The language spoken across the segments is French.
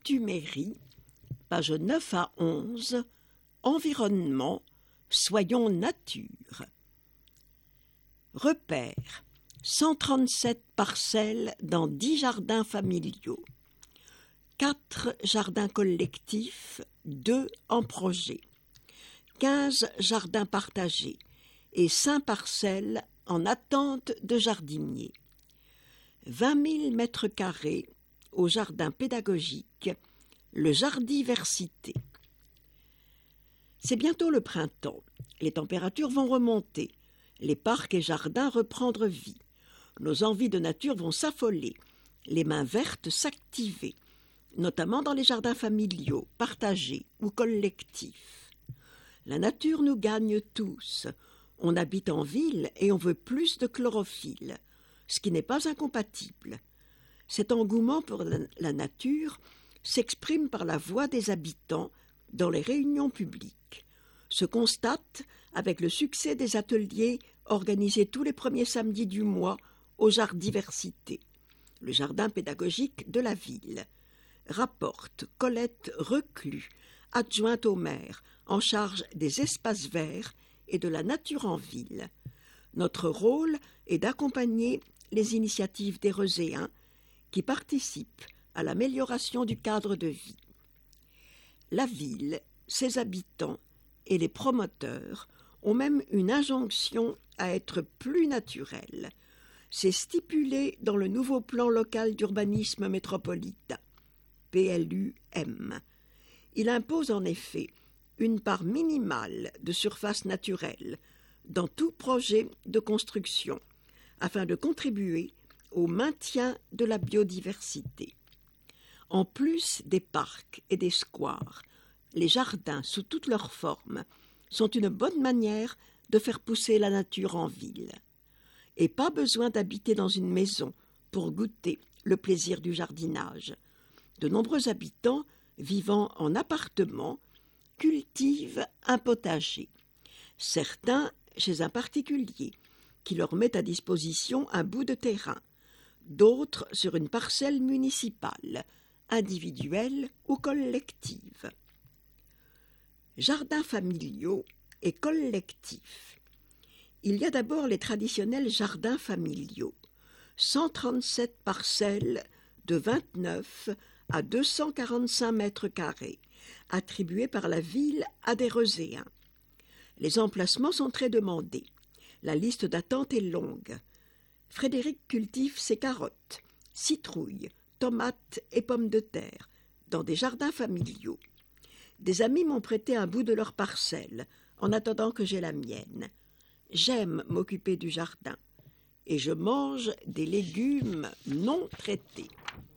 Actu-Mairie, pages 9 à 11, Environnement, soyons nature. Repère, 137 parcelles dans 10 jardins familiaux, 4 jardins collectifs, 2 en projet, 15 jardins partagés et 5 parcelles en attente de jardiniers. 20 000 mètres carrés au jardin pédagogique, le Jardiversité. C'est bientôt le printemps. Les températures vont remonter, les parcs et jardins reprendre vie. Nos envies de nature vont s'affoler, les mains vertes s'activer, notamment dans les jardins familiaux, partagés ou collectifs. La nature nous gagne tous. On habite en ville et on veut plus de chlorophylle, ce qui n'est pas incompatible. Cet engouement pour la nature s'exprime par la voix des habitants dans les réunions publiques, se constate avec le succès des ateliers organisés tous les premiers samedis du mois au Jardiversité, le jardin pédagogique de la ville, rapporte Colette Reclus, adjointe au maire, en charge des espaces verts et de la nature en ville. Notre rôle est d'accompagner les initiatives des Reuséens qui participent à l'amélioration du cadre de vie. La ville, ses habitants et les promoteurs ont même une injonction à être plus naturels. C'est stipulé dans le nouveau plan local d'urbanisme métropolitain, PLUM. Il impose en effet une part minimale de surface naturelle dans tout projet de construction, afin de contribuer au maintien de la biodiversité. En plus des parcs et des squares, les jardins sous toutes leurs formes sont une bonne manière de faire pousser la nature en ville. Et pas besoin d'habiter dans une maison pour goûter le plaisir du jardinage. De nombreux habitants vivant en appartement cultivent un potager. Certains chez un particulier qui leur met à disposition un bout de terrain, d'autres sur une parcelle municipale, individuelle ou collective. Jardins familiaux et collectifs. Il y a d'abord les traditionnels jardins familiaux, 137 parcelles de 29 à 245 mètres carrés, attribués par la ville à des Reuséens. Les emplacements sont très demandés. La liste d'attente est longue. Frédéric cultive ses carottes, citrouilles, tomates et pommes de terre dans des jardins familiaux. Des amis m'ont prêté un bout de leur parcelle en attendant que j'aie la mienne. J'aime m'occuper du jardin et je mange des légumes non traités.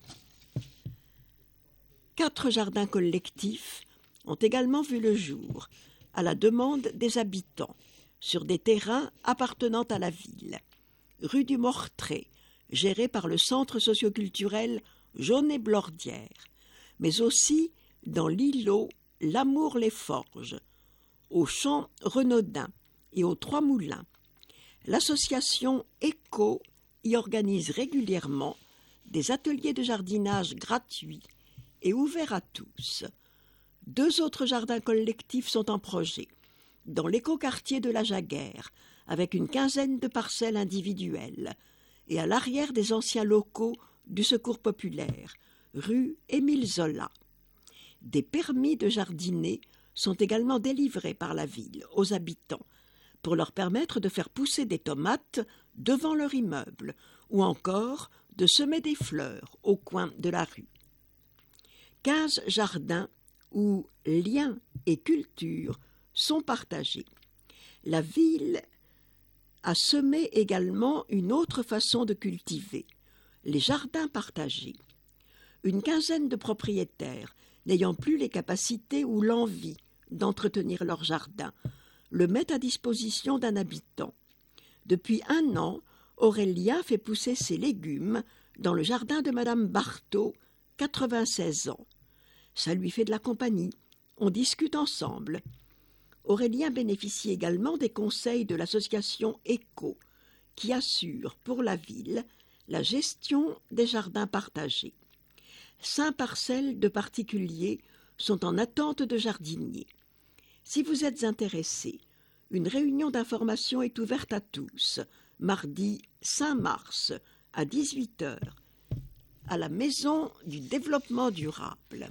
4 jardins collectifs ont également vu le jour, à la demande des habitants, sur des terrains appartenant à la ville. Rue du Mortray, gérée par le centre socioculturel Jaunet-Blordière, mais aussi dans l'îlot L'Amour-les-Forges, au champ Renaudin et aux Trois Moulins. L'association ECO y organise régulièrement des ateliers de jardinage gratuits et ouverts à tous. 2 autres jardins collectifs sont en projet, dans l'écoquartier de la Jaguère, avec une quinzaine de parcelles individuelles, et à l'arrière des anciens locaux du Secours populaire, rue Émile Zola. Des permis de jardiner sont également délivrés par la ville aux habitants pour leur permettre de faire pousser des tomates devant leur immeuble ou encore de semer des fleurs au coin de la rue. 15 jardins où liens et culture sont partagés. La ville a semé également une autre façon de cultiver, les jardins partagés. Une quinzaine de propriétaires n'ayant plus les capacités ou l'envie d'entretenir leur jardin le mettent à disposition d'un habitant. Depuis 1 an, Aurélien fait pousser ses légumes dans le jardin de Madame Barthaud, 96 ans. Ça lui fait de la compagnie. On discute ensemble. Aurélien bénéficie également des conseils de l'association ECO, qui assure pour la ville la gestion des jardins partagés. 5 parcelles de particuliers sont en attente de jardiniers. Si vous êtes intéressé, une réunion d'information est ouverte à tous, mardi 5 mars à 18h, à la Maison du Développement Durable.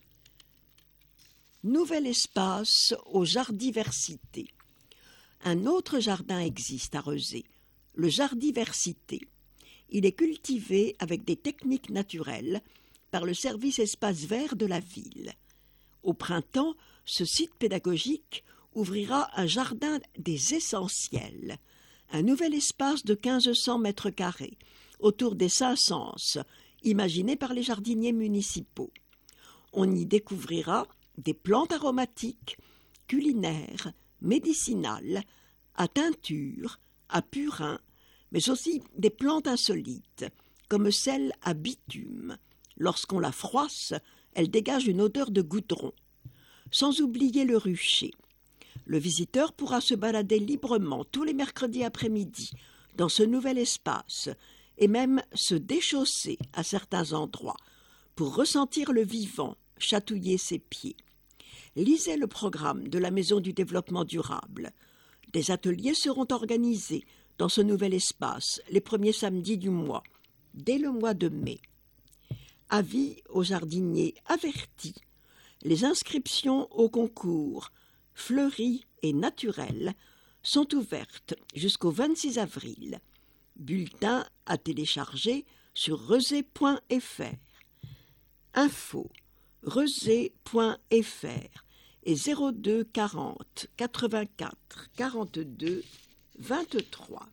Nouvel espace aux Jardiversités. Un autre jardin existe à Rezé, le Jardiversité. Il est cultivé avec des techniques naturelles par le service espace vert de la ville. Au printemps, ce site pédagogique ouvrira un jardin des essentiels, un nouvel espace de 1500 mètres carrés, autour des 500, imaginé par les jardiniers municipaux. On y découvrira des plantes aromatiques, culinaires, médicinales, à teinture, à purin, mais aussi des plantes insolites, comme celle à bitume. Lorsqu'on la froisse, elle dégage une odeur de goudron. Sans oublier le rucher. Le visiteur pourra se balader librement tous les mercredis après-midi dans ce nouvel espace et même se déchausser à certains endroits pour ressentir le vivant chatouiller ses pieds. Lisez le programme de la Maison du Développement Durable. Des ateliers seront organisés dans ce nouvel espace les premiers samedis du mois, dès le mois de mai. Avis aux jardiniers avertis. Les inscriptions au concours Fleuris et naturels sont ouvertes jusqu'au 26 avril. Bulletin à télécharger sur rezé.fr. Info rezé.fr et 02 40 84 42 23.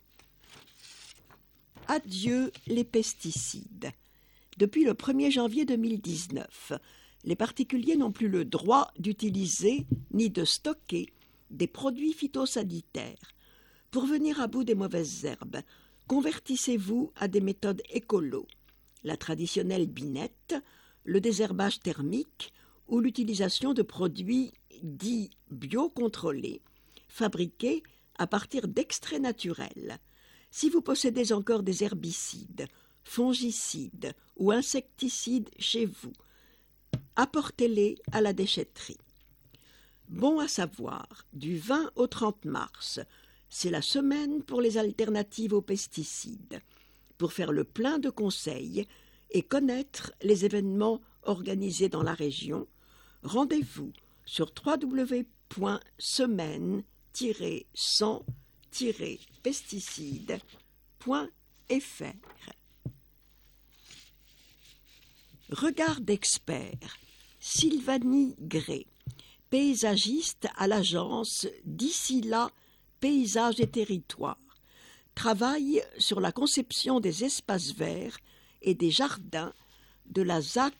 Adieu les pesticides. Depuis le 1er janvier 2019, les particuliers n'ont plus le droit d'utiliser ni de stocker des produits phytosanitaires. Pour venir à bout des mauvaises herbes, convertissez-vous à des méthodes écolo. La traditionnelle binette, le désherbage thermique ou l'utilisation de produits dits biocontrôlés, fabriqués à partir d'extraits naturels. Si vous possédez encore des herbicides, fongicides ou insecticides chez vous, apportez-les à la déchetterie. Bon à savoir, du 20 au 30 mars, c'est la semaine pour les alternatives aux pesticides, pour faire le plein de conseils et connaître les événements organisés dans la région. Rendez-vous sur www.semaine-100-pesticides.fr. Regard d'expert. Sylvanie Gray, paysagiste à l'agence D'ici là, Paysages et Territoires, travaille sur la conception des espaces verts et des jardins de la ZAC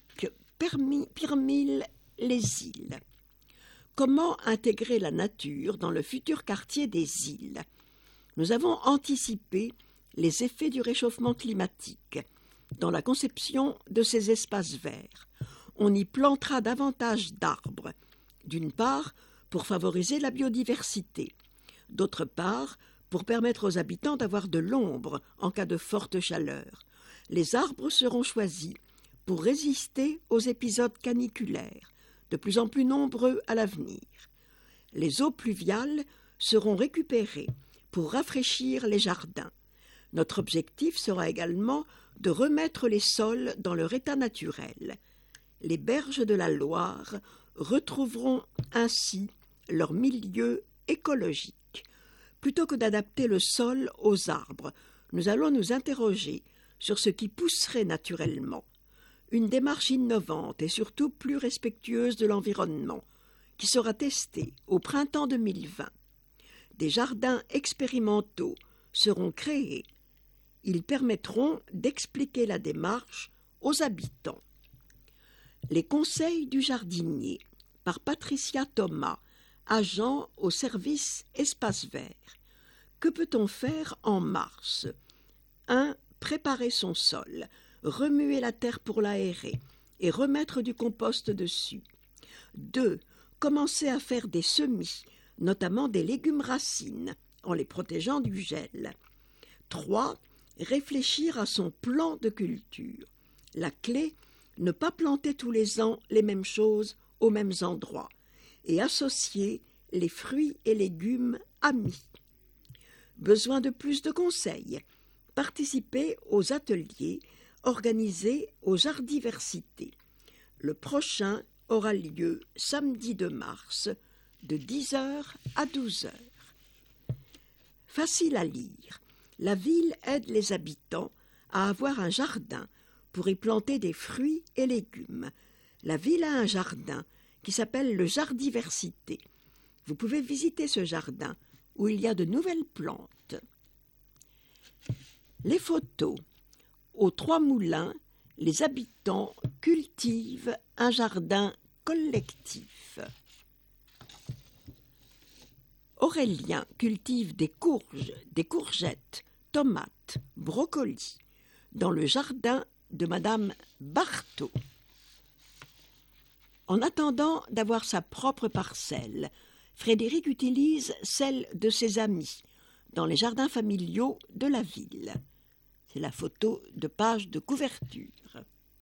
Pirmil-les-Îles. Comment intégrer la nature dans le futur quartier des îles? Nous avons anticipé les effets du réchauffement climatique dans la conception de ces espaces verts. On y plantera davantage d'arbres, d'une part pour favoriser la biodiversité, d'autre part pour permettre aux habitants d'avoir de l'ombre en cas de forte chaleur. Les arbres seront choisis pour résister aux épisodes caniculaires, de plus en plus nombreux à l'avenir. Les eaux pluviales seront récupérées pour rafraîchir les jardins. Notre objectif sera également de remettre les sols dans leur état naturel. Les berges de la Loire retrouveront ainsi leur milieu écologique. Plutôt que d'adapter le sol aux arbres, nous allons nous interroger sur ce qui pousserait naturellement. Une démarche innovante et surtout plus respectueuse de l'environnement, qui sera testée au printemps 2020. Des jardins expérimentaux seront créés. Ils permettront d'expliquer la démarche aux habitants. Les conseils du jardinier, par Patricia Thomas, agent au service Espace Vert. Que peut-on faire en mars? 1. Préparer son sol, remuer la terre pour l'aérer et remettre du compost dessus. 2. Commencer à faire des semis, notamment des légumes racines, en les protégeant du gel. 3. Réfléchir à son plan de culture. La clé Ne pas planter tous les ans les mêmes choses aux mêmes endroits et associer les fruits et légumes amis. Besoin de plus de conseils. Participez aux ateliers organisés aux Jardiversités. Le prochain aura lieu samedi 2 mars de 10h à 12h. Facile à lire. La ville aide les habitants à avoir un jardin pour y planter des fruits et légumes. La ville a un jardin qui s'appelle le Jardiversité. Vous pouvez visiter ce jardin où il y a de nouvelles plantes. Les photos. Aux Trois Moulins, les habitants cultivent un jardin collectif. Aurélien cultive des courges, des courgettes, tomates, brocolis dans le jardin de Madame Barthaud. En attendant d'avoir sa propre parcelle, Frédéric utilise celle de ses amis dans les jardins familiaux de la ville. C'est la photo de page de couverture.